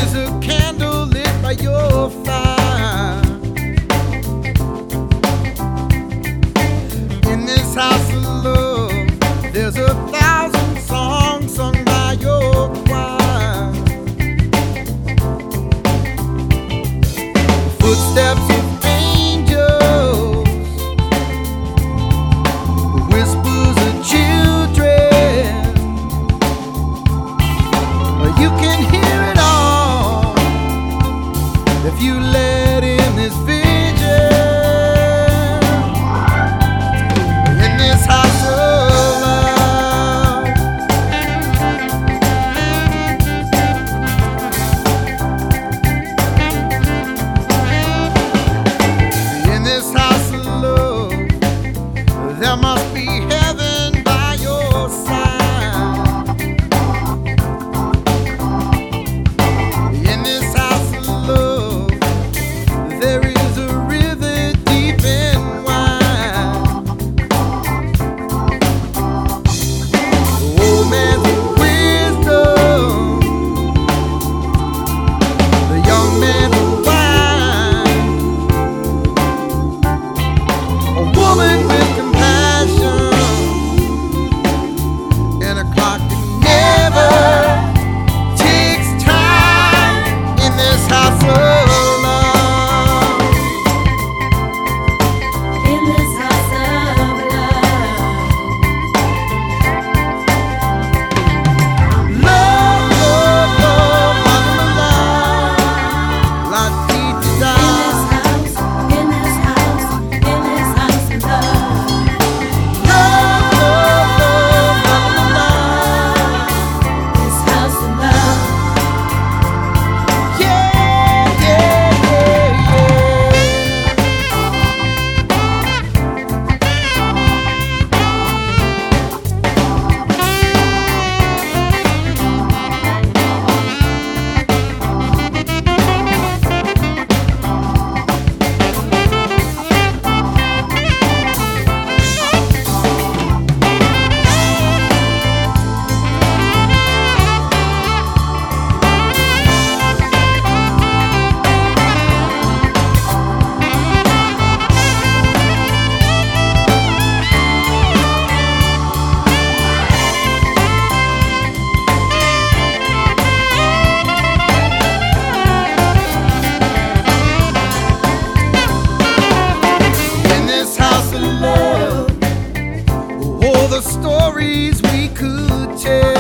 is a candle lit by your fire. In this house of love, there's 1,000 songs sung by your choir. Footsteps of angels, whispers of children. You can hear it all if you let in this vision. In this house of love, in this house of love, there must be heaven by your side. In this house of love, there is a river deep and wide. The old man's wisdom, the young man's wine, a woman with compassion, and a clock that never takes time. In this house of love, In this house of love, love, love, love, I'm alive, la dee in da. this house, in this house, in this house of love, Love, love, love, I'm alive, this house of love. yeah, yeah, yeah, yeah. In this house of love, all the stories we could tell.